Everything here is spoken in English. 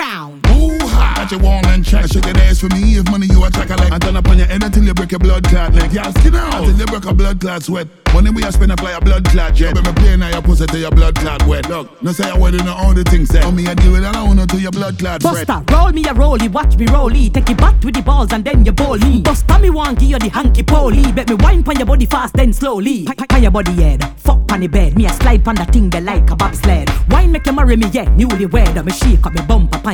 ground. Ooh, ha. At your wall and check. Shake your ass for me. If money you attack a leg. And turn up on your head until you break your blood clot leg. Y'all skin out until you break a blood clot sweat. Money we a spend up like a blood clot jet. When me play now your pussy till your blood clot wet. Look, no say I wedding no all the things said. Me a deal with that I want to your blood clot fret. Buster, roll me a rollie, watch me rollie. Take it back with the balls and then you bowl me. Buster me want give you the hanky poly. Bet me wine pon your body fast then slowly. Pan your body head, fuck pon the bed. Me a slide pon the thing they like a bobsled. Wine make you marry me, yeah, newly wed. Me shake up me bumper.